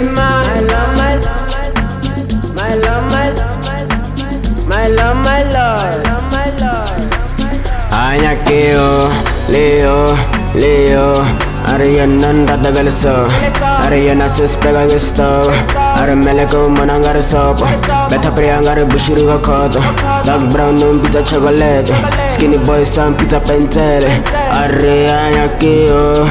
my love, my love, my love, my love, my love. Anyakeo, Leo, Arianan Radagalaso, Ariana Suspega Gusto, Arameleco Monangaraso, Beta Priangara Bushiruga Koto, Dark Brown Pizza Chocolate, Skinny Boy Sam Pizza Pentele, Arianyakeo,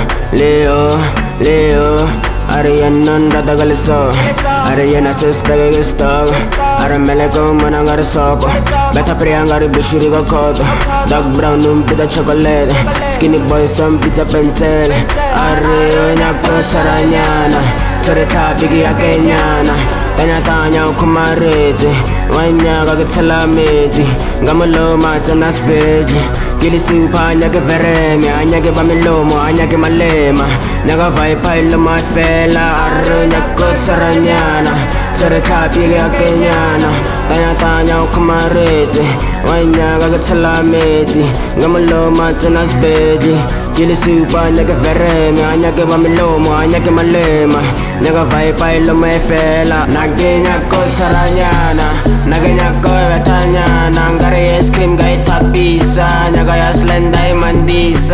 Leo, Arianan Radagalaso, Ariana Suspega Gusto, Arameleco Monangaraso, Beta Priangara Bushiruga Koto, Dark Brown Pizza Chocolate, Skinny Boy Sam Pizza Pentele, Ariana Kotsaranyana, Toreta Biggie Akenyana, Tanya Kumareti, Wanya Gagalameti, Gamalo Matanas Beji, Gilisupa, Nagaveremi, Anyake Bamilomo, Anyake Malema, Nagavai Piloma Fela, Aruna Kotsaranyana, Toreta Biggie Akenyana, Tanya Kumareti, Wanya Gagalameti, Gamalo Matanas Beji, Gilisupa, Nagaveremi, Anyake Bamilomo, Anyake Malema, Nagavai Piloma Fela, Nagenya Kotsaranyana, Nagenya Kovetanyana, Ngare ice cream guy tapisa, Nagaya slendai mandisa,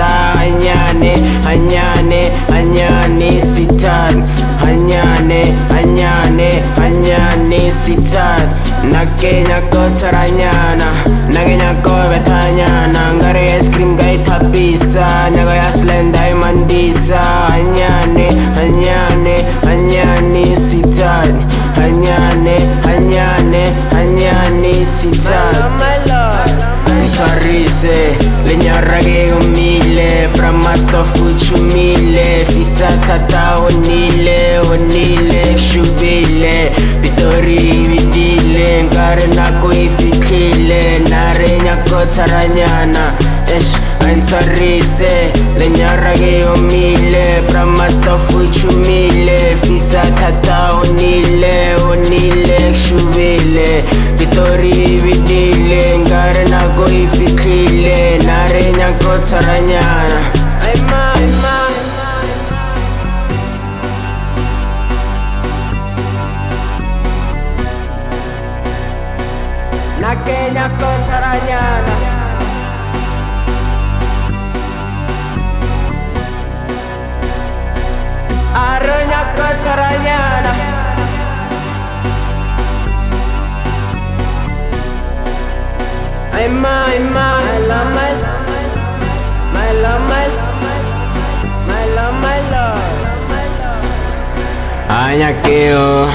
Anyane, sitan, Anyane, sitan, Nagenya Kotsaranyana, Nagenya Kovetanyana, Ngare ice cream guy tapisa, Nagaya slendai mandisa, Anyane, sitan, Anyane, sitan. Farise, legnarraghe umile, pramasto fuciumile, fissata ta onile, shubile, pitori vidile, ngarena coi fitlile, naregna kotsaranyana, Farise, legnarraghe umile, pramasto fuciumile, fissata ta onile, shubile, pitori vidile, ngarena coi fitlile, naregna kotsaranyana. Nagenya Kotsaranyana, Aranya Kotsaranyana, my love, my love. Anyakeo,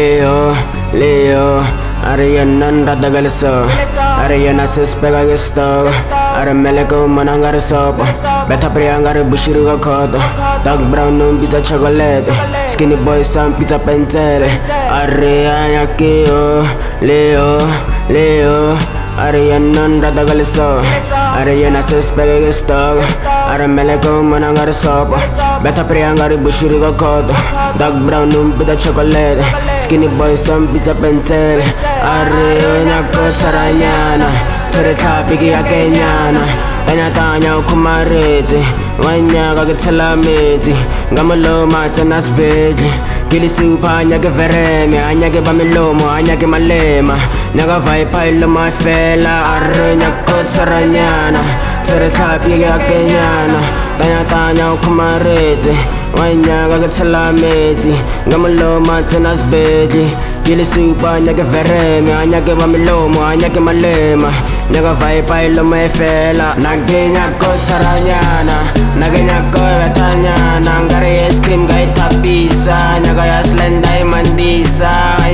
Leo, Arianan Radagalaso, Ariana Suspega Gusto, Arameleco Monangaraso, Beta Priangara Bushiruga Koto, Dark Brown Pizza Chocolate, Skinny Boy Sam Pizza Pentele, Arianyakeo, Leo, Arianan Radagalaso, Ariana Suspega Gusto, Arameleco Monangaraso, Beta Priangara Bushiruga Koto, Dark Brown Pizza Chocolate, Skinny Boy Sam Pizza Pentele, Ariana Kotsaranyana, Toreta Biggie Akenyana, Tanya Kumareti, Wanya Gagalameti, Gamalo Matanas Beji, Gilisupa, Nagaveremi, Anyake Bamilomo, Anyake Malema, Nagavai Piloma Fela, Aruna Kotsaranyana, Toreta Biggie Akenyana, Tanya Kumareti, Wanya Gagalameti, Gamalo Matanas Beji, Gillisupa, Nagaveremi, Anyake Bamilomo, Anyake Malema, Nagavai Piloma Fela, Nagenya Kotsaranyana, Nagenya Kovetanyana, Ngare ice cream guy tapisa, Nagaya slendai mandisa,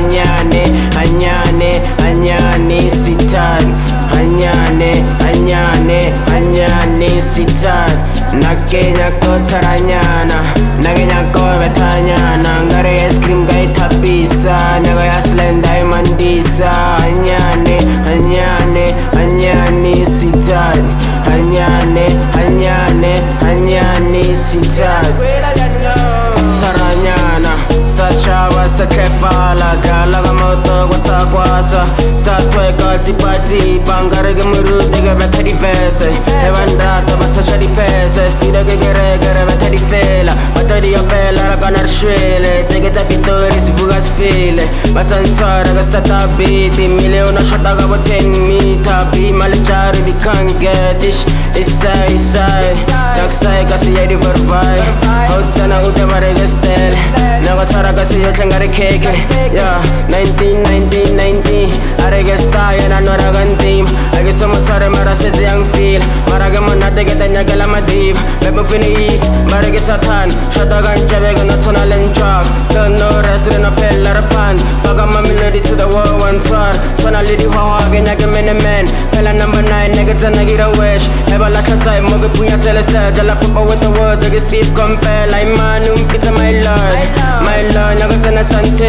Anyane, sitan, Anyane, sitan, Nagenya Kotsaranyana, Nagenya Kovetanyana, Ngare ice cream guy tapisa, Nagaya slendai mandisa, Anyane, sitan, Anyane, sitan. Saranyana, Sachawa, Sakefala, Galagamoto, kwasa satweka tipa ngare ke moruti ke betha difese e bandata ba sacha dipese stile ke geregere betha difela batadi ya pela ra kana shwele teke tsa pitori sibuka sifile basantsara ka sata biti miliona shota ka bo 10 meter be malechari di can't get this isai dark side ka siya di verbai hotana uta mare gestel nago tsara ka siya tlangare keke yeah 19 are gesta yana nora gantim age somo tsare mara se yang feel mara ke mona te ke tanya ke la madib bebo finish mara ke satan shota gancha be gonna tsona lenchak still no rest in a pillar pan faga my melody to the world one star tsona lady hawa ke nya ke men pela number 9 nigga tsana get a wish ever like a side mo ke punya celeste jala papa with the words I Steve compare like manum pizza my lord nago tsana sante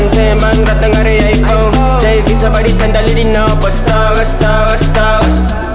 bang ratangare iPhone JV sabari tanda lady no basta